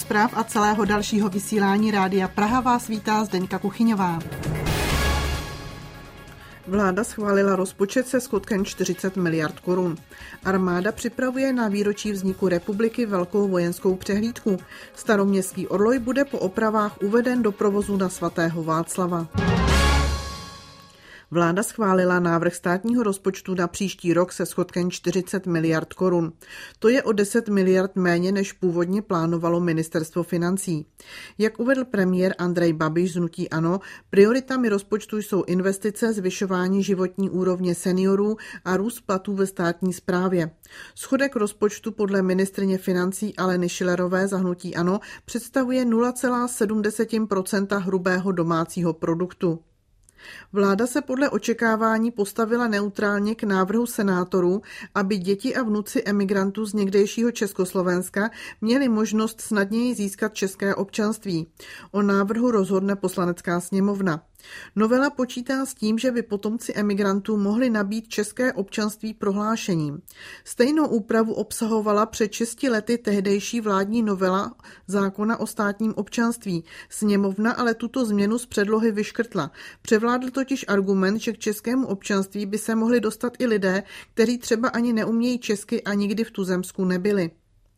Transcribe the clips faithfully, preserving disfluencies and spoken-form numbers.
zpráv a celého dalšího vysílání Rádia Praha vás vítá Zdeňka Kuchyňová. Vláda schválila rozpočet se schodkem čtyřicet miliard korun. Armáda připravuje na výročí vzniku republiky velkou vojenskou přehlídku. Staroměstský orloj bude po opravách uveden do provozu na svatého Václava. Vláda schválila návrh státního rozpočtu na příští rok se schodkem čtyřicet miliard korun. To je o deset miliard méně, než původně plánovalo ministerstvo financí. Jak uvedl premiér Andrej Babiš z hnutí ANO, prioritami rozpočtu jsou investice, zvyšování životní úrovně seniorů a růst platů ve státní správě. Schodek rozpočtu podle ministryně financí Aleny Schillerové za hnutí ANO představuje nula celá sedm procenta hrubého domácího produktu. Vláda se podle očekávání postavila neutrálně k návrhu senátorů, aby děti a vnuci emigrantů z někdejšího Československa měli možnost snadněji získat české občanství. O návrhu rozhodne Poslanecká sněmovna. Novela počítá s tím, že by potomci emigrantů mohli nabýt české občanství prohlášením. Stejnou úpravu obsahovala před šesti lety tehdejší vládní novela zákona o státním občanství. Sněmovna ale tuto změnu z předlohy vyškrtla. Převládl totiž argument, že k českému občanství by se mohli dostat i lidé, kteří třeba ani neumějí česky a nikdy v tuzemsku nebyli.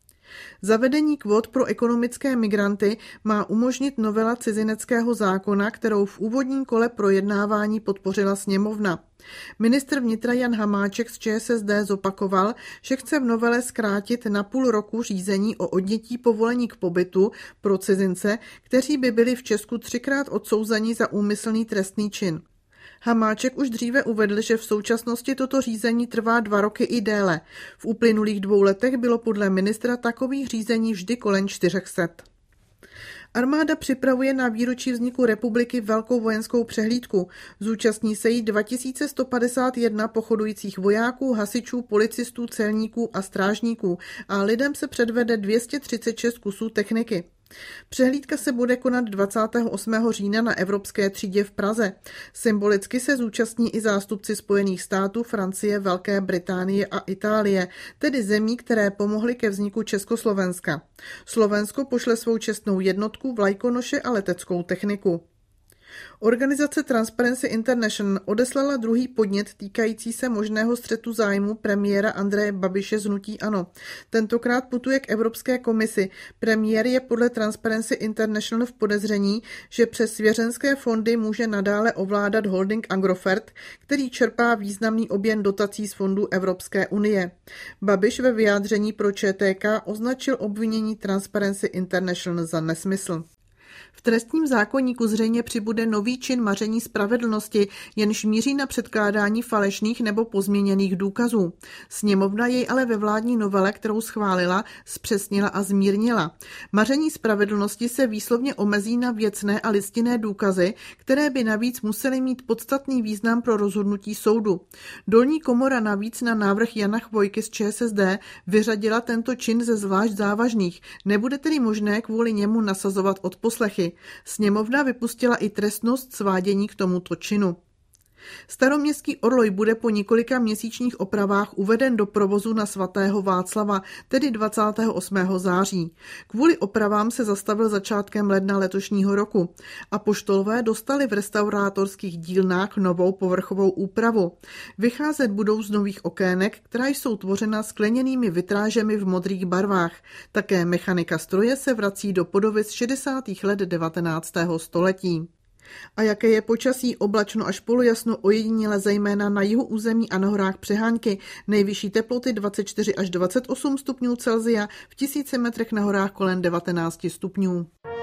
Zavedení kvót pro ekonomické migranty má umožnit novela cizineckého zákona, kterou v úvodním kole projednávání podpořila sněmovna. Ministr vnitra Jan Hamáček z ČSSD zopakoval, že chce v novele zkrátit na půl roku řízení o odnětí povolení k pobytu pro cizince, kteří by byli v Česku třikrát odsouzeni za úmyslný trestný čin. Hamáček už dříve uvedl, že v současnosti toto řízení trvá dva roky i déle. V uplynulých dvou letech bylo podle ministra takových řízení vždy kolem čtyřech set. Armáda připravuje na výročí vzniku republiky velkou vojenskou přehlídku. Zúčastní se jí dva tisíce sto padesát jedna pochodujících vojáků, hasičů, policistů, celníků a strážníků a lidem se předvede dvě stě třicet šest kusů techniky. Přehlídka se bude konat dvacátého osmého října na Evropské třídě v Praze. Symbolicky se zúčastní i zástupci Spojených států, Francie, Velké Británie a Itálie, tedy zemí, které pomohly ke vzniku Československa. Slovensko pošle svou čestnou jednotku, vlajkonoše a leteckou techniku. Organizace Transparency International odeslala druhý podnět týkající se možného střetu zájmu premiéra Andreje Babiše z hnutí ANO. Tentokrát putuje k Evropské komisi. Premiér je podle Transparency International v podezření, že přes svěřenské fondy může nadále ovládat holding Agrofert, který čerpá významný objem dotací z fondů Evropské unie. Babiš ve vyjádření pro ČTK označil obvinění Transparency International za nesmysl. V trestním zákoníku zřejmě přibude nový čin maření spravedlnosti, jenž míří na předkládání falešných nebo pozměněných důkazů. Sněmovna jej ale ve vládní novele, kterou schválila, zpřesnila a zmírnila. Maření spravedlnosti se výslovně omezí na věcné a listinné důkazy, které by navíc musely mít podstatný význam pro rozhodnutí soudu. Dolní komora navíc na návrh Jana Chvojky z ČSSD vyřadila tento čin ze zvlášť závažných. Nebude tedy možné kvůli němu nasazovat odposlechy. Sněmovna vypustila i trestnost svádění k tomuto činu. Staroměstský orloj bude po několika měsíčních opravách uveden do provozu na svatého Václava, tedy dvacátého osmého září. Kvůli opravám se zastavil začátkem ledna letošního roku. Apoštolové dostali v restaurátorských dílnách novou povrchovou úpravu. Vycházet budou z nových okének, která jsou tvořena skleněnými vitrážemi v modrých barvách. Také mechanika stroje se vrací do podoby z šedesátých let devatenáctého století. A jaké je počasí? Oblačno až polojasno, ojediněle zejména na jihu území a na horách přehánky. Nejvyšší teploty dvacet čtyři až dvacet osm stupňů Celsia, v tisíci metrech na horách kolem devatenáct stupňů.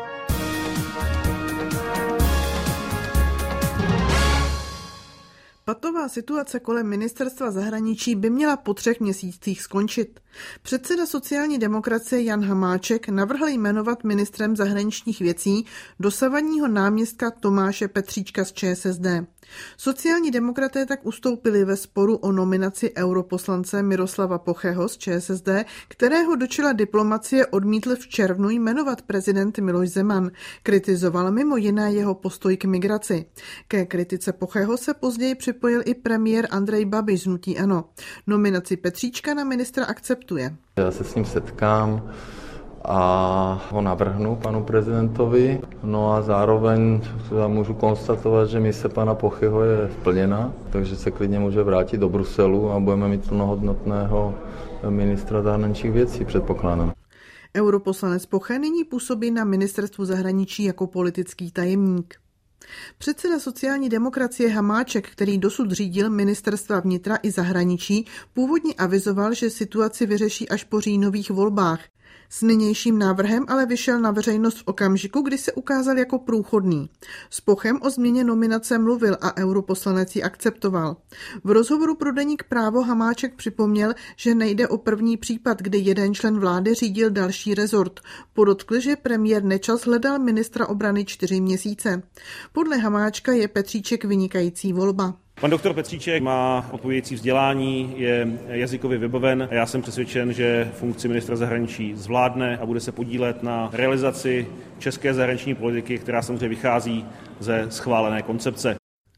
Patová situace kolem ministerstva zahraničí by měla po třech měsících skončit. Předseda sociální demokracie Jan Hamáček navrhl jmenovat ministrem zahraničních věcí dosavadního náměstka Tomáše Petříčka z ČSSD. Sociální demokraté tak ustoupili ve sporu o nominaci europoslance Miroslava Pocheho z ČSSD, kterého do čela diplomacie odmítl v červnu jmenovat prezident Miloš Zeman. Kritizoval mimo jiné jeho postoj k migraci. Ke kritice Pocheho se později připojil i premiér Andrej Babiš z hnutí ANO. Nominaci Petříčka na ministra akceptuje. Já se s ním setkám a ho navrhnu panu prezidentovi. No a zároveň můžu konstatovat, že mise pana Pochyho je splněna, takže se klidně může vrátit do Bruselu a budeme mít plnohodnotného ministra zahraničních věcí, předpokládám. Europoslanec Poche nyní působí na ministerstvu zahraničí jako politický tajemník. Předseda sociální demokracie Hamáček, který dosud řídil ministerstva vnitra i zahraničí, původně avizoval, že situaci vyřeší až po říjnových volbách. S nynějším návrhem ale vyšel na veřejnost v okamžiku, kdy se ukázal jako průchodný. S Pochem o změně nominace mluvil a europoslanec ji akceptoval. V rozhovoru pro deník Právo Hamáček připomněl, že nejde o první případ, kdy jeden člen vlády řídil další rezort. Podotkl, že premiér Nečas hledal ministra obrany čtyři měsíce. Podle Hamáčka je Petříček vynikající volba. Pan doktor Petříček má odpovědějící vzdělání, je jazykově vybaven a já jsem přesvědčen, že funkci ministra zahraničí zvládne a bude se podílet na realizaci české zahraniční politiky, která samozřejmě vychází ze schválené koncepce.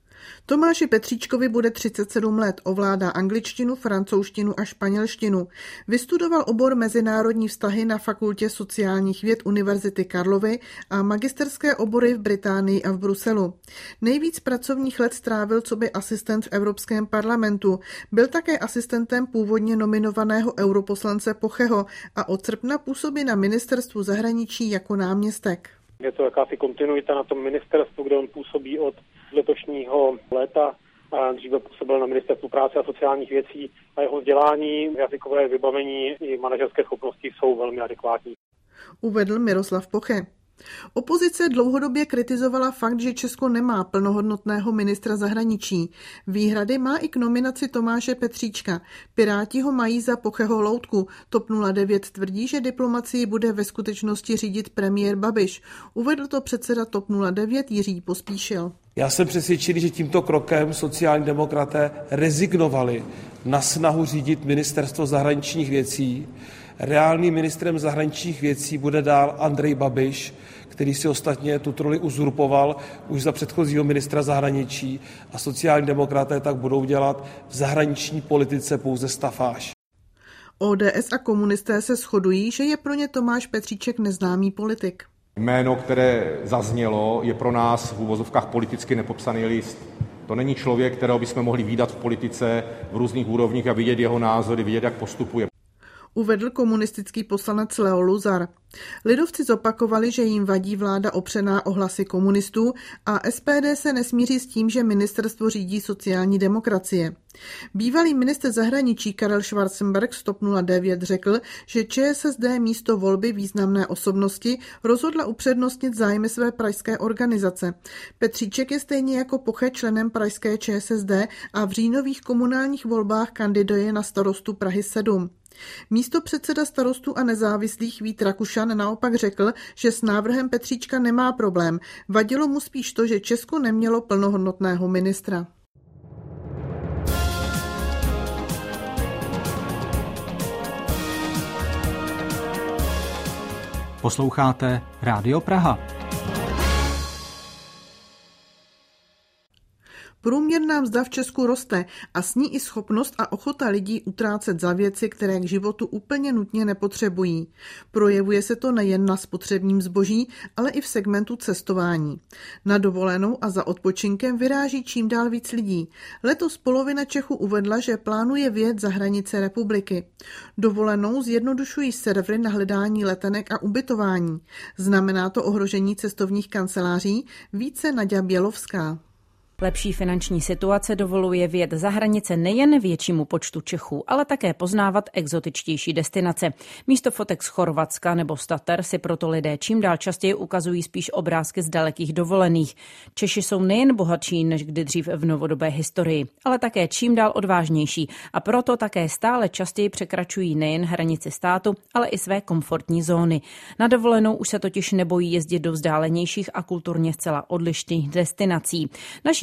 Tomáši Petříčkovi bude třicet sedm let, ovládá angličtinu, francouzštinu a španělštinu. Vystudoval obor mezinárodní vztahy na Fakultě sociálních věd Univerzity Karlovy a magisterské obory v Británii a v Bruselu. Nejvíc pracovních let strávil coby asistent v Evropském parlamentu. Byl také asistentem původně nominovaného europoslance Pocheho a od srpna působí na ministerstvu zahraničí jako náměstek. Je to jakási kontinuita na tom ministerstvu, kde on působí od letošního léta. A dříve působil na ministerstvu práce a sociálních věcí a jeho vzdělání, jazykové vybavení i manažerské schopnosti jsou velmi adekvátní. Uvedl Miroslav Poche. Opozice dlouhodobě kritizovala fakt, že Česko nemá plnohodnotného ministra zahraničí. Výhrady má i k nominaci Tomáše Petříčka. Piráti ho mají za Pocheho loutku. TOP nula devět tvrdí, že diplomacii bude ve skutečnosti řídit premiér Babiš. Uvedl to předseda TOP nula devět Jiří Pospíšil. Já jsem přesvědčený, že tímto krokem sociální demokraté rezignovali na snahu řídit ministerstvo zahraničních věcí. Reálným ministrem zahraničních věcí bude dál Andrej Babiš, který si ostatně tuto roli uzurpoval už za předchozího ministra zahraničí a sociální demokraté tak budou dělat v zahraniční politice pouze stafáž. O D S a komunisté se shodují, že je pro ně Tomáš Petříček neznámý politik. Jméno, které zaznělo, je pro nás v uvozovkách politicky nepopsaný list. To není člověk, kterého bychom mohli vídat v politice v různých úrovních a vidět jeho názory, vidět, jak postupuje. Uvedl komunistický poslanec Leo Luzar. Lidovci zopakovali, že jim vadí vláda opřená o hlasy komunistů a S P D se nesmíří s tím, že ministerstvo řídí sociální demokracie. Bývalý ministr zahraničí Karel Schwarzenberg z TOP nula devět řekl, že Č S S D místo volby významné osobnosti rozhodla upřednostnit zájmy své pražské organizace. Petříček je stejně jako Poche členem pražské Č S S D a v říjnových komunálních volbách kandiduje na starostu Prahy sedm. Místo předseda starostů a nezávislých Vít Rakušan naopak řekl, že s návrhem Petříčka nemá problém. Vadilo mu spíš to, že Česko nemělo plnohodnotného ministra. Posloucháte Rádio Praha. Průměrná mzda v Česku roste a s ní i schopnost a ochota lidí utrácet za věci, které k životu úplně nutně nepotřebují. Projevuje se to nejen na spotřebním zboží, ale i v segmentu cestování. Na dovolenou a za odpočinkem vyráží čím dál víc lidí. Letos polovina Čechů uvedla, že plánuje vyjet za hranice republiky. Dovolenou zjednodušují servery na hledání letenek a ubytování. Znamená to ohrožení cestovních kanceláří? Více Naďa Bělovská. Lepší finanční situace dovoluje vyjet za hranice nejen většímu počtu Čechů, ale také poznávat exotičtější destinace. Místo fotek z Chorvatska nebo z Tater si proto lidé čím dál častěji ukazují spíš obrázky z dalekých dovolených. Češi jsou nejen bohatší než kdy dřív v novodobé historii, ale také čím dál odvážnější a proto také stále častěji překračují nejen hranici státu, ale i své komfortní zóny. Na dovolenou už se totiž nebojí jezdit do vzdálenějších a kulturně zcela odlišných destinací. Naší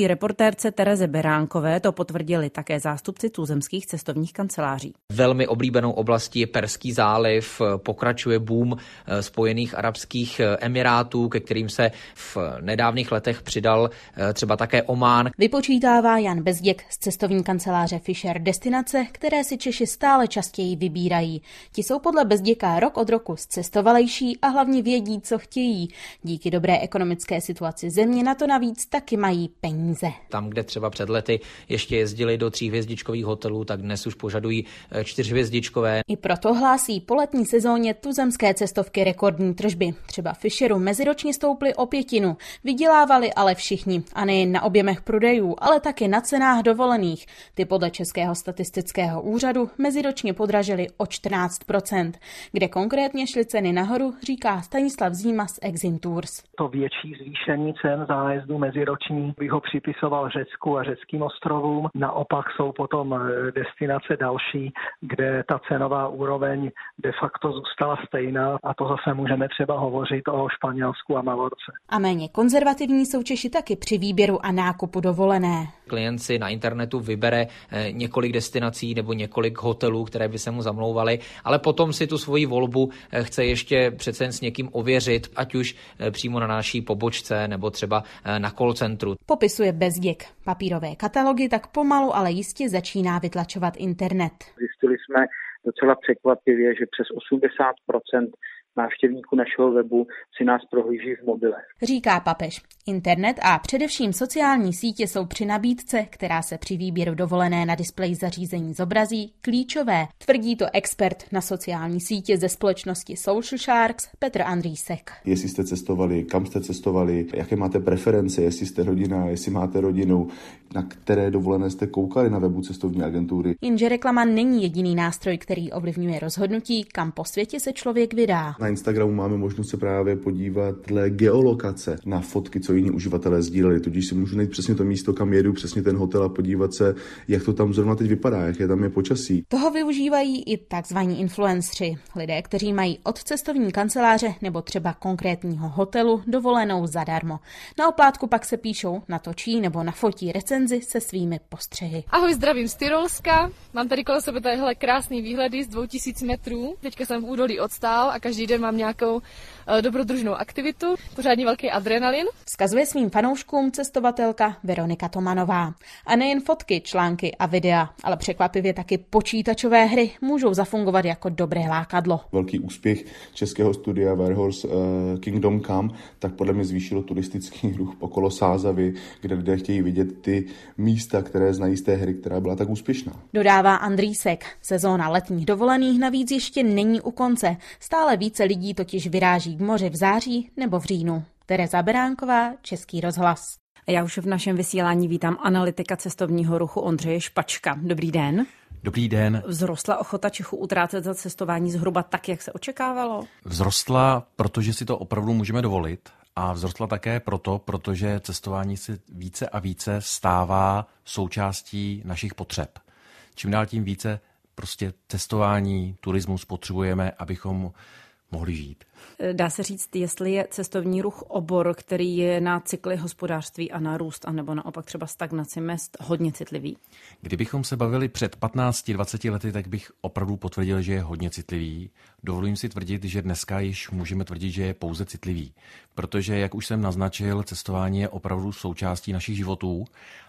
Naší reportérce Tereze Beránkové to potvrdili také zástupci tuzemských cestovních kanceláří. Velmi oblíbenou oblastí je Perský záliv, pokračuje boom Spojených arabských emirátů, ke kterým se v nedávných letech přidal třeba také Omán. Vypočítává Jan Bezděk z cestovní kanceláře Fisher destinace, které si Češi stále častěji vybírají. Ti jsou podle Bezděka rok od roku zcestovalejší a hlavně vědí, co chtějí. Díky dobré ekonomické situaci země na to navíc taky mají peníze. Tam, kde třeba před lety ještě jezdili do tříhvězdičkových hotelů, tak dnes už požadují čtyřhvězdičkové. I proto hlásí po letní sezóně tuzemské cestovky rekordní tržby. Třeba Fisheru meziročně stouply o pětinu. Vydělávali ale všichni. A nejen na objemech prodejů, ale taky na cenách dovolených. Ty podle Českého statistického úřadu meziročně podražily o čtrnáct procent. Kde konkrétně šly ceny nahoru, říká Stanislav Zíma z Exim Tours. To větší zvýšení cen zájezdu meziroční bych ho připisoval Řecku a řeckým ostrovům. Naopak jsou potom destinace další, kde ta cenová úroveň de facto zůstala stejná, a to zase můžeme třeba hovořit o Španělsku a Malorce. A méně konzervativní jsou Češi taky při výběru a nákupu dovolené. Klient si na internetu vybere několik destinací nebo několik hotelů, které by se mu zamlouvaly, ale potom si tu svoji volbu chce ještě přece jen s někým ověřit, ať už přímo na naší pobočce nebo třeba na call centru. Popisuje Bezděk. Papírové katalogy tak pomalu, ale jistě začíná vytlačovat internet. Zjistili jsme docela překvapivě, že přes osmdesát procent návštěvníků našeho webu si nás prohlíží v mobilech. Říká papež. Internet a především sociální sítě jsou při nabídce, která se při výběru dovolené na displeji zařízení zobrazí, klíčové. Tvrdí to expert na sociální sítě ze společnosti Social Sharks Petr Andrýsek. Jestli jste cestovali, kam jste cestovali, jaké máte preference, jestli jste rodina, jestli máte rodinu, na které dovolené jste koukali na webu cestovní agentury. Jenže reklama není jediný nástroj, který ovlivňuje rozhodnutí, kam po světě se člověk vydá. Na Instagramu máme možnost se právě podívat dle geolokace na fotky, co jiní uživatelé sdíleli. Tudíž si můžu najít přesně to místo, kam jedu, přesně ten hotel a podívat se, jak to tam zrovna teď vypadá, jaké tam je počasí. Toho využívají i takzvaní influenceri, lidé, kteří mají od cestovní kanceláře nebo třeba konkrétního hotelu dovolenou zadarmo. Na oplátku pak se píšou, natočí nebo nafotí recenzi se svými postřehy. Ahoj, zdravím z Tyrolska. Mám tady kolem sebe tadyhle krásný výhledy z dvou tisíc metrů. Teďka jsem v údolí odstál a každý den mám nějakou uh, dobrodružnou aktivitu. Pořádně velký adrenalin. Vzkazuje svým fanouškům cestovatelka Veronika Tomanová. A nejen fotky, články a videa, ale překvapivě taky počítačové hry můžou zafungovat jako dobré lákadlo. Velký úspěch českého studia Warhorse uh, Kingdom Come tak podle mě zvýšilo turistický ruch okolo Sázavy, kde lidé chtějí vidět ty místa, které znají z té hry, která byla tak úspěšná. Dodává Andrýsek. Sezóna letních dovolených navíc ještě není u konce. Stále více lidí totiž vyráží k moři v září nebo v říjnu. Tereza Beránková, Český rozhlas. A já už v našem vysílání vítám analytika cestovního ruchu Ondřeje Špačka. Dobrý den. Dobrý den. Vzrostla ochota Čechů utrácet za cestování zhruba tak, jak se očekávalo? Vzrostla, protože si to opravdu můžeme dovolit. A vzrostla také proto, protože cestování si více a více stává součástí našich potřeb. Čím dál tím více prostě cestování, turismus potřebujeme, abychom mohli žít. Dá se říct, jestli je cestovní ruch obor, který je na cykly hospodářství a na růst, anebo naopak třeba stagnaci mezd hodně citlivý? Kdybychom se bavili před patnácti dvaceti lety, tak bych opravdu potvrdil, že je hodně citlivý. Dovolím si tvrdit, že dneska již můžeme tvrdit, že je pouze citlivý. Protože, jak už jsem naznačil, cestování je opravdu součástí našich životů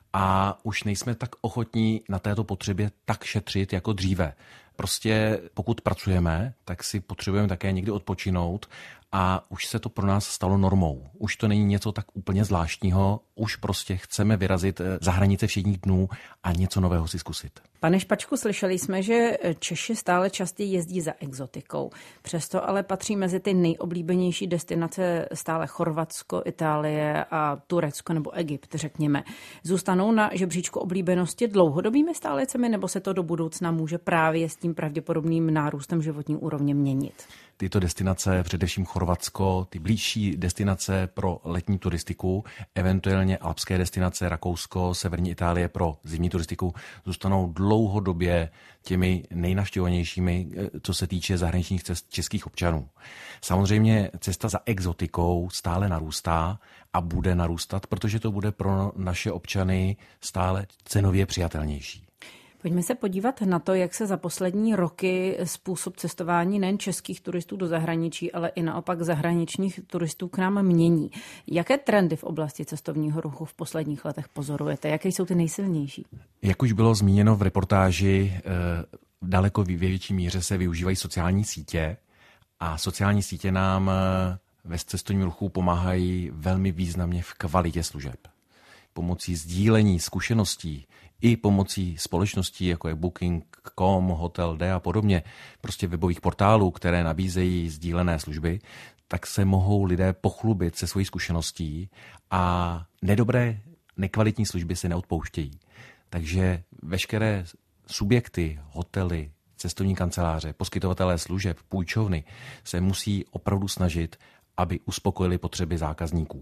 a už nejsme tak ochotní na této potřebě tak šetřit jako dříve. Prostě pokud pracujeme, tak si potřebujeme také někdy odpočinout a už se to pro nás stalo normou. Už to není něco tak úplně zvláštního, už prostě chceme vyrazit za hranice všedních dnů a něco nového si zkusit. Pane Špačku, slyšeli jsme, že Češi stále častěji jezdí za exotikou. Přesto ale patří mezi ty nejoblíbenější destinace stále Chorvatsko, Itálie a Turecko nebo Egypt, řekněme. Zůstanou na žebříčku oblíbenosti dlouhodobými stálicemi, nebo se to do budoucna může právě s tím pravděpodobným nárůstem životní úrovně měnit? Tyto destinace, především Chorvatsko, ty blížší destinace pro letní turistiku, eventuálně alpské destinace Rakousko, severní Itálie pro zimní turistiku, zůstanou dlouhodobě těmi nejnavštěvovanějšími, co se týče zahraničních cest českých občanů. Samozřejmě cesta za exotikou stále narůstá a bude narůstat, protože to bude pro naše občany stále cenově přijatelnější. Pojďme se podívat na to, jak se za poslední roky způsob cestování nejen českých turistů do zahraničí, ale i naopak zahraničních turistů k nám mění. Jaké trendy v oblasti cestovního ruchu v posledních letech pozorujete? Jaké jsou ty nejsilnější? Jak už bylo zmíněno v reportáži, v daleko větší míře se využívají sociální sítě a sociální sítě nám ve cestovním ruchu pomáhají velmi významně v kvalitě služeb. Pomocí sdílení zkušeností i pomocí společností, jako je Booking tečka com, Hotel D a podobně, prostě webových portálů, které nabízejí sdílené služby, tak se mohou lidé pochlubit se svojí zkušeností a nedobré, nekvalitní služby se neodpouštějí. Takže veškeré subjekty, hotely, cestovní kanceláře, poskytovatelé služeb, půjčovny se musí opravdu snažit, aby uspokojili potřeby zákazníků.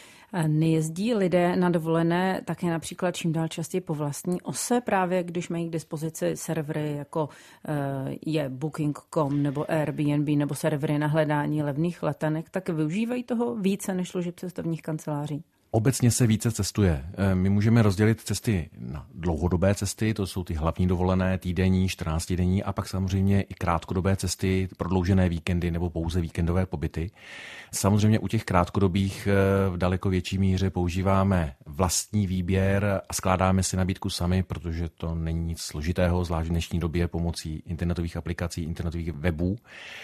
Nejezdí lidé na dovolené také například čím dál častěji po vlastní ose, právě když mají k dispozici servery jako je Booking tečka com nebo Airbnb nebo servery na hledání levných letenek, tak využívají toho více než služeb cestovních kanceláří? Obecně se více cestuje. My můžeme rozdělit cesty na dlouhodobé cesty, to jsou ty hlavní dovolené, týdenní, čtrnáctidenní a pak samozřejmě i krátkodobé cesty, prodloužené víkendy nebo pouze víkendové pobyty. Samozřejmě u těch krátkodobých v daleko větší míře používáme vlastní výběr a skládáme si nabídku sami, protože to není nic složitého, zvlášť v dnešní době pomocí internetových aplikací, internetových webů.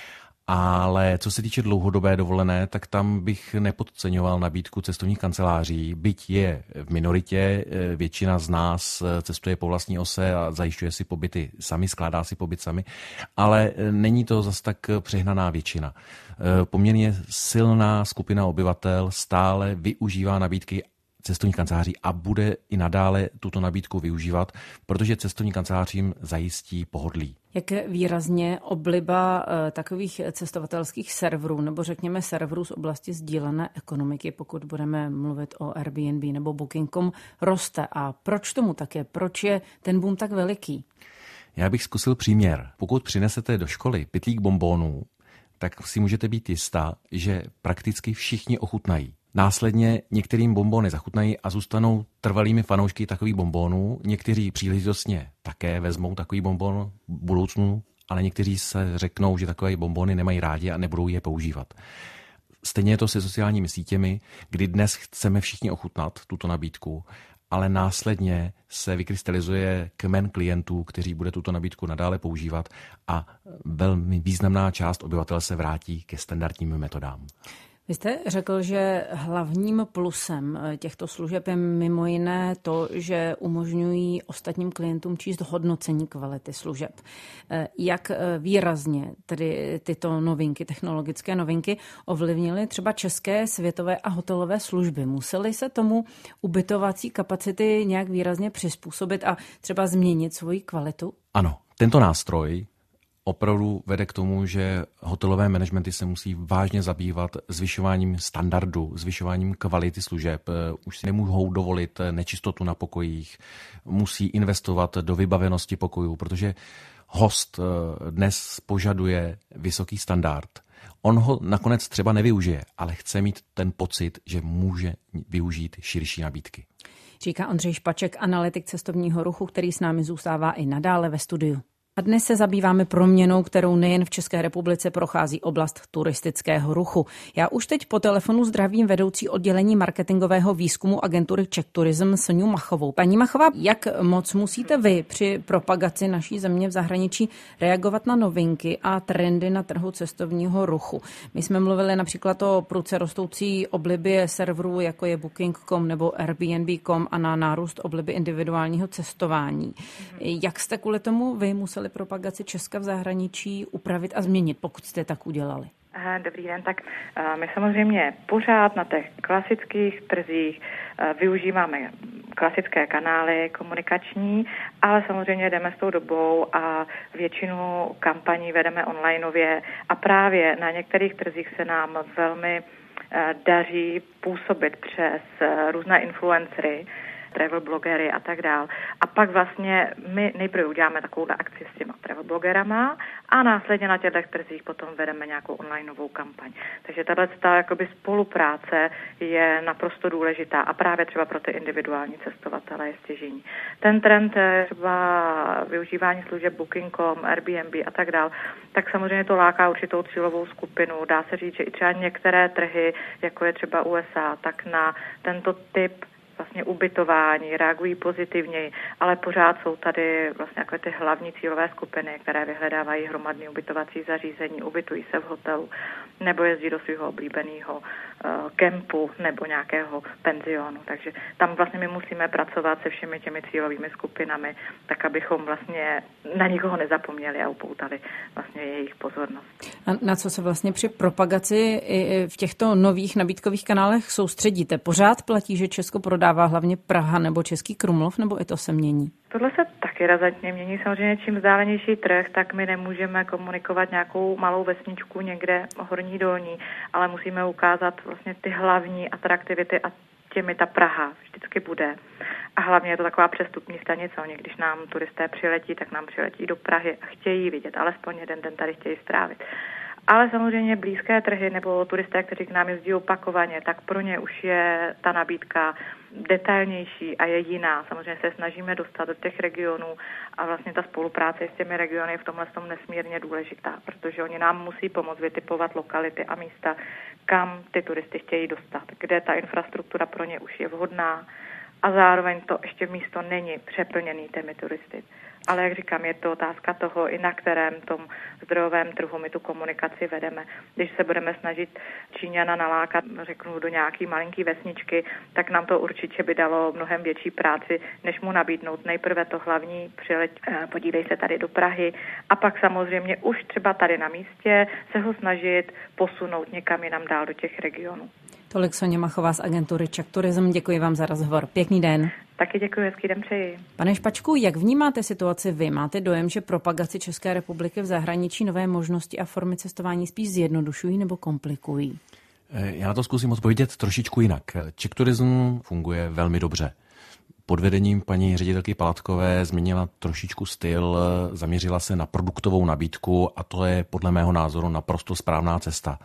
Ale co se týče dlouhodobé dovolené, tak tam bych nepodceňoval nabídku cestovních kanceláří, byť je v minoritě, většina z nás cestuje po vlastní ose a zajišťuje si pobyty sami, skládá si pobyt sami, ale není to zas tak přehnaná většina. Poměrně silná skupina obyvatel stále využívá nabídky cestovních kanceláří a bude i nadále tuto nabídku využívat, protože cestovní kancelářím zajistí pohodlí. Jak výrazně obliba takových cestovatelských serverů, nebo řekněme serverů z oblasti sdílené ekonomiky, pokud budeme mluvit o Airbnb nebo Booking tečka com, roste a proč tomu tak je? Proč je ten boom tak veliký? Já bych zkusil příměr. Pokud přinesete do školy pytlík bonbonů, tak si můžete být jistá, že prakticky všichni ochutnají. Následně některým bonbony zachutnají a zůstanou trvalými fanoušky takových bonbonů. Někteří příležitostně také vezmou takový bonbon v budoucnu, ale někteří se řeknou, že takové bonbony nemají rádi a nebudou je používat. Stejně je to se sociálními sítěmi, kdy dnes chceme všichni ochutnat tuto nabídku, ale následně se vykrystalizuje kmen klientů, kteří bude tuto nabídku nadále používat a velmi významná část obyvatel se vrátí ke standardním metodám. Vy jste řekl, že hlavním plusem těchto služeb je mimo jiné to, že umožňují ostatním klientům číst hodnocení kvality služeb. Jak výrazně tedy tyto novinky, technologické novinky ovlivnily třeba české, světové a hotelové služby? Musely se tomu ubytovací kapacity nějak výrazně přizpůsobit a třeba změnit svoji kvalitu? Ano, tento nástroj opravdu vede k tomu, že hotelové managementy se musí vážně zabývat zvyšováním standardu, zvyšováním kvality služeb. Už si nemohou dovolit nečistotu na pokojích, musí investovat do vybavenosti pokojů, protože host dnes požaduje vysoký standard. On ho nakonec třeba nevyužije, ale chce mít ten pocit, že může využít širší nabídky. Říká Ondřej Špaček, analytik cestovního ruchu, který s námi zůstává i nadále ve studiu. A dnes se zabýváme proměnou, kterou nejen v České republice prochází oblast turistického ruchu. Já už teď po telefonu zdravím vedoucí oddělení marketingového výzkumu agentury Czech Tourism Soňu Machovou. Paní Machová, jak moc musíte vy při propagaci naší země v zahraničí reagovat na novinky a trendy na trhu cestovního ruchu? My jsme mluvili například o prudce rostoucí oblibě serverů, jako je Booking tečka com nebo Airbnb tečka com a na nárůst obliby individuálního cestování. Jak jste kvůli tomu vy museli propagaci Česka v zahraničí upravit a změnit, pokud jste tak udělali? Dobrý den, tak my samozřejmě pořád na těch klasických trzích využíváme klasické kanály komunikační, ale samozřejmě jdeme s tou dobou a většinu kampaní vedeme onlineově a právě na některých trzích se nám velmi daří působit přes různé influencery, travel blogery a tak dál. A pak vlastně my nejprve uděláme takovou akci s těma travel blogerama a následně na těchto trzích potom vedeme nějakou onlineovou kampaň. Takže tato jakoby spolupráce je naprosto důležitá a právě třeba pro ty individuální cestovatele je stěžejní. Ten trend třeba využívání služeb booking tečka com, Airbnb a tak dál, tak samozřejmě to láká určitou cílovou skupinu. Dá se říct, že i třeba některé trhy, jako je třeba U S A, tak na tento typ vlastně ubytování, reagují pozitivněji, ale pořád jsou tady vlastně jako ty hlavní cílové skupiny, které vyhledávají hromadné ubytovací zařízení, ubytují se v hotelu nebo jezdí do svého oblíbeného uh, kempu nebo nějakého penzionu. Takže tam vlastně my musíme pracovat se všemi těmi cílovými skupinami, tak abychom vlastně na nikoho nezapomněli a upoutali vlastně jejich pozornost. A na co se vlastně při propagaci i v těchto nových nabídkových kanálech soustředíte? Pořád platí, že Česko prodává hlavně Praha nebo Český Krumlov, nebo i to se mění? Tohle se taky razantně mění. Samozřejmě čím vzdálenější trh, tak my nemůžeme komunikovat nějakou malou vesničku někde horní dolní, ale musíme ukázat vlastně ty hlavní atraktivity a těmi ta Praha vždycky bude. A hlavně je to taková přestupní stanice. Oni, když nám turisté přiletí, tak nám přiletí do Prahy a chtějí vidět, alespoň jeden den tady chtějí strávit. Ale samozřejmě blízké trhy nebo turisté, kteří k nám jezdí opakovaně, tak pro ně už je ta nabídka detailnější a je jiná. Samozřejmě se snažíme dostat do těch regionů a vlastně ta spolupráce s těmi regiony je v tomhle tom nesmírně důležitá, protože oni nám musí pomoct vytipovat lokality a místa, kam ty turisty chtějí dostat, kde ta infrastruktura pro ně už je vhodná a zároveň to ještě místo není přeplněný těmi turisty. Ale jak říkám, je to otázka toho, i na kterém tom zdrojovém trhu my tu komunikaci vedeme. Když se budeme snažit Číňana nalákat, řeknu, do nějaký malinký vesničky, tak nám to určitě by dalo mnohem větší práci, než mu nabídnout nejprve to hlavní, přileď, podívej se tady do Prahy a pak samozřejmě už třeba tady na místě se ho snažit posunout někam jinam dál do těch regionů. Tolik Soně Machová z agentury Czech Tourism. Děkuji vám za rozhovor. Pěkný den. Taky děkuji, hezký den přeji. Pane Špačku, jak vnímáte situaci vy? Máte dojem, že propagaci České republiky v zahraničí nové možnosti a formy cestování spíš zjednodušují nebo komplikují? Já to zkusím odpovědět trošičku jinak. Czech Tourism funguje velmi dobře. Pod vedením paní ředitelky Palatkové změnila trošičku styl, zaměřila se na produktovou nabídku a to je podle mého názoru naprosto správná cesta.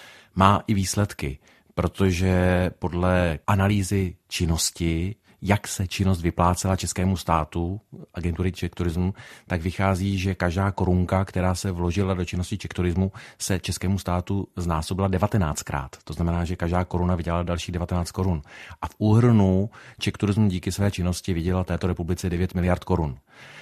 Má i výsledky, protože podle analýzy činnosti, jak se činnost vyplácela českému státu, agentury Czech Tourism, tak vychází, že každá korunka, která se vložila do činnosti Czech Tourismu, se českému státu znásobila devatenáctkrát. To znamená, že každá koruna vydělala další devatenáct korun. A v úhrnu Czech Tourism díky své činnosti vydělal této republice devět miliard korun.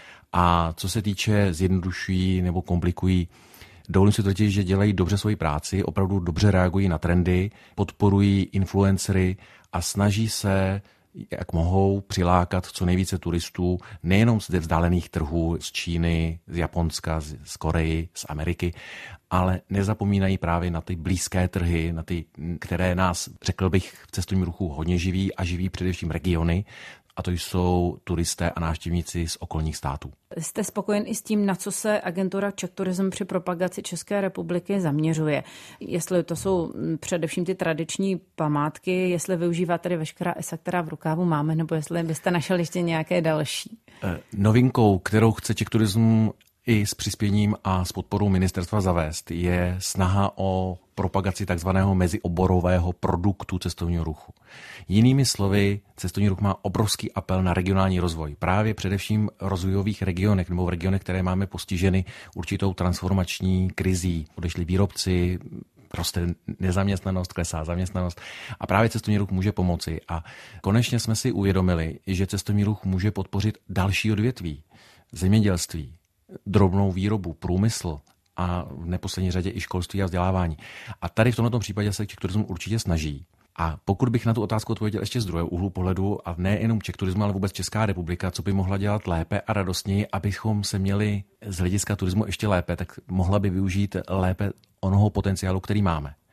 A co se týče zjednodušují nebo komplikují, dovolím si totiž, že dělají dobře svoji práci, opravdu dobře reagují na trendy, podporují influencery a snaží se, jak mohou, přilákat co nejvíce turistů nejenom z vzdálených trhů, z Číny, z Japonska, z Koreji, z Ameriky, ale nezapomínají právě na ty blízké trhy, na ty, které nás, řekl bych, v cestovním ruchu hodně živí a živí především regiony, a to jsou turisté a návštěvníci z okolních států. Jste spokojen i s tím, na co se agentura Czech Tourism při propagaci České republiky zaměřuje? Jestli to jsou především ty tradiční památky, jestli využívá tedy veškerá esa, která v rukávu máme, nebo jestli byste našel ještě nějaké další? Novinkou, kterou chce Czech Tourism i s přispěním a s podporou ministerstva zavést, je snaha o propagaci takzvaného mezioborového produktu cestovního ruchu. Jinými slovy, cestovní ruch má obrovský apel na regionální rozvoj. Právě především v rozvojových regionech nebo v regionech, které máme postiženy určitou transformační krizí. Odešli výrobci, roste nezaměstnanost, klesá zaměstnanost a právě cestovní ruch může pomoci. A konečně jsme si uvědomili, že cestovní ruch může podpořit další odvětví, zemědělství, drobnou výrobu, průmysl a v neposlední řadě i školství a vzdělávání. A tady v tomto případě se Czech Tourism určitě snaží. A pokud bych na tu otázku odpověděl ještě z druhého úhlu pohledu, a ne jenom Czech Tourism, ale vůbec Česká republika, co by mohla dělat lépe a radostněji, abychom se měli z hlediska turismu ještě lépe, tak mohla by využít lépe onoho potenciálu, který máme.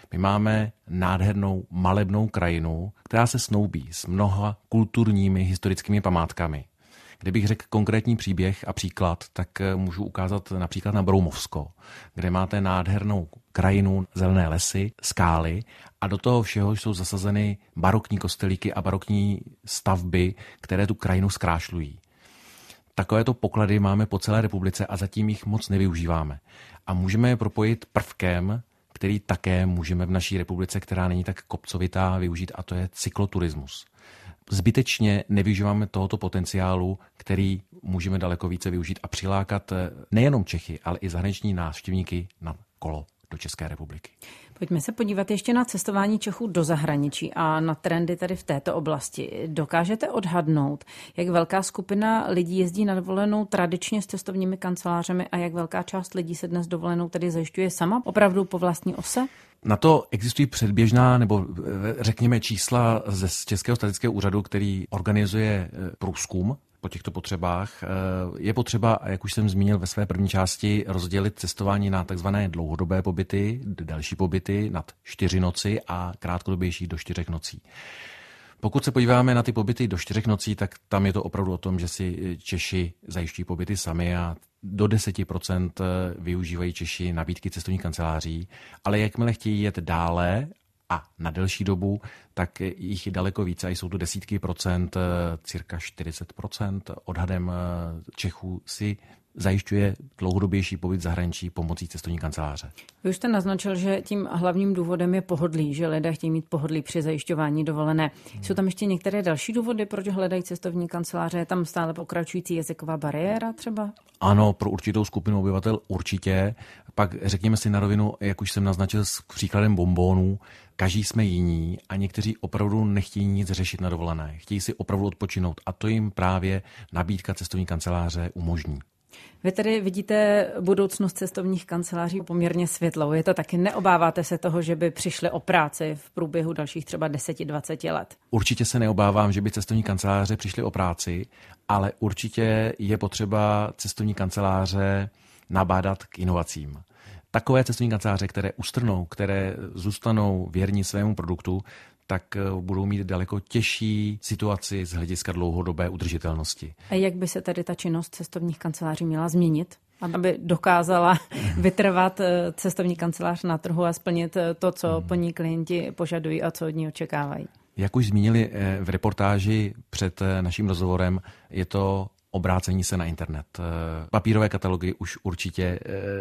My máme nádhernou malebnou krajinu, která se snoubí s mnoha kulturními historickými památkami. Kdybych řekl konkrétní příběh a příklad, tak můžu ukázat například na Broumovsko, kde máte nádhernou krajinu, zelené lesy, skály a do toho všeho jsou zasazeny barokní kostelíky a barokní stavby, které tu krajinu zkrášlují. Takovéto poklady máme po celé republice a zatím jich moc nevyužíváme. A můžeme je propojit prvkem, který také můžeme v naší republice, která není tak kopcovitá, využít, a to je cykloturismus. Zbytečně nevyužíváme tohoto potenciálu, který můžeme daleko více využít a přilákat nejenom Čechy, ale i zahraniční návštěvníky na kolo do České republiky. Pojďme se podívat ještě na cestování Čechů do zahraničí a na trendy tady v této oblasti. Dokážete odhadnout, jak velká skupina lidí jezdí na dovolenou tradičně s cestovními kancelářemi a jak velká část lidí se dnes dovolenou tedy zajišťuje sama, opravdu po vlastní ose? Na to existují předběžná nebo řekněme čísla ze Českého statistického úřadu, který organizuje průzkum po těchto potřebách. Je potřeba, jak už jsem zmínil ve své první části, rozdělit cestování na takzvané dlouhodobé pobyty, další pobyty nad čtyři noci a krátkodobější do čtyřech nocí. Pokud se podíváme na ty pobyty do čtyřech nocí, tak tam je to opravdu o tom, že si Češi zajišťují pobyty sami a do deset procent využívají Češi nabídky cestovních kanceláří, ale jakmile chtějí jet dále a na delší dobu, tak jich je daleko více a jsou to desítky procent, cirka čtyřicet procent odhadem Čechů si zajišťuje dlouhodobější pobyt v zahraničí pomocí cestovní kanceláře. Vy už jste naznačil, že tím hlavním důvodem je pohodlí, že lidé chtějí mít pohodlí při zajišťování dovolené. Hmm. Jsou tam ještě některé další důvody, proč hledají cestovní kanceláře? Je tam stále pokračující jazyková bariéra třeba? Ano, pro určitou skupinu obyvatel určitě. Pak řekněme si na rovinu, jak už jsem naznačil s příkladem bonbónů, každý jsme jiní a někteří opravdu nechtějí nic řešit na dovolené. Chtějí si opravdu odpočinout a to jim právě nabídka cestovní kanceláře umožní. Vy tedy vidíte budoucnost cestovních kanceláří poměrně světlou. Je to taky, neobáváte se toho, že by přišli o práci v průběhu dalších třeba deset dvacet let? Určitě se neobávám, že by cestovní kanceláře přišly o práci, ale určitě je potřeba cestovní kanceláře nabádat k inovacím. Takové cestovní kanceláře, které ustrnou, které zůstanou věrní svému produktu, tak budou mít daleko těžší situaci z hlediska dlouhodobé udržitelnosti. A jak by se tedy ta činnost cestovních kanceláří měla změnit, aby dokázala vytrvat cestovní kancelář na trhu a splnit to, co po ní klienti požadují a co od ní očekávají? Jak už zmínili v reportáži před naším rozhovorem, je to obrácení se na internet. Papírové katalogy už určitě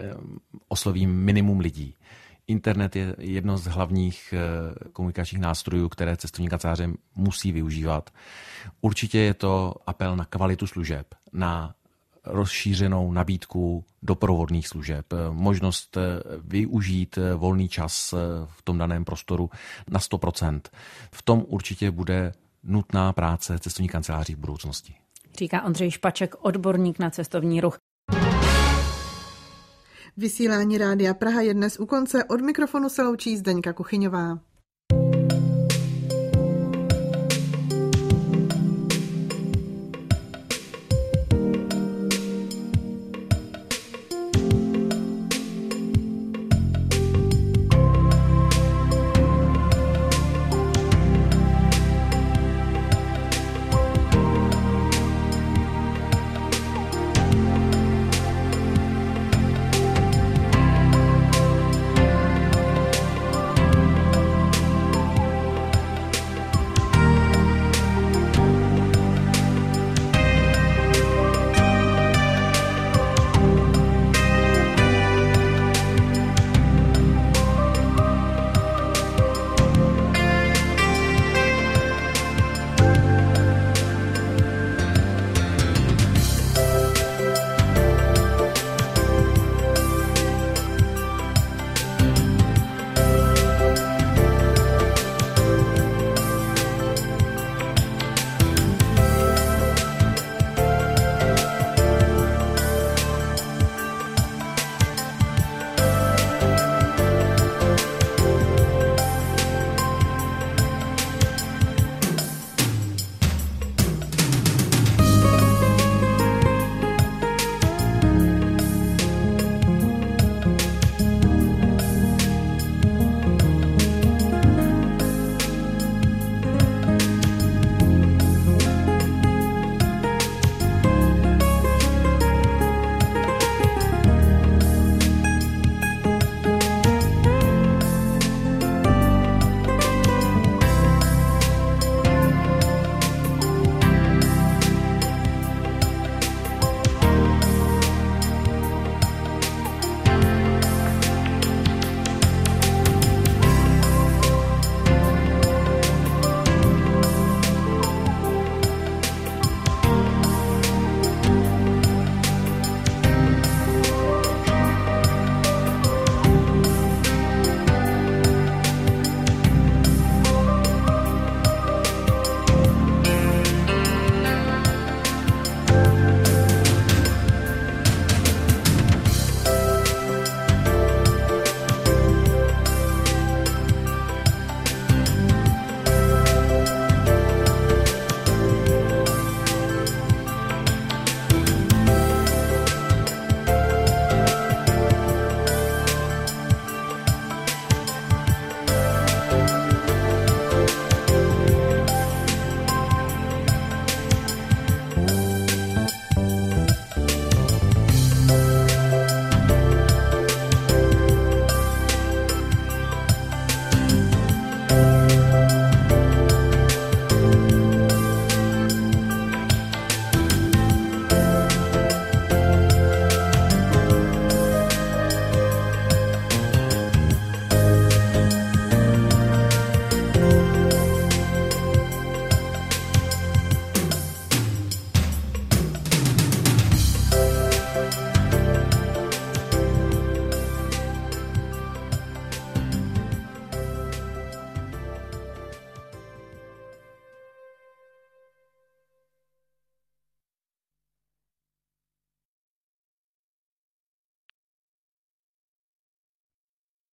osloví minimum lidí. Internet je jedno z hlavních komunikačních nástrojů, které cestovní kanceláře musí využívat. Určitě je to apel na kvalitu služeb, na rozšířenou nabídku doprovodných služeb, možnost využít volný čas v tom daném prostoru na sto procent. V tom určitě bude nutná práce cestovních kanceláří v budoucnosti. Říká Ondřej Špaček, odborník na cestovní ruch. Vysílání Rádia Praha je dnes u konce. Od mikrofonu se loučí Zdeňka Kuchyňová.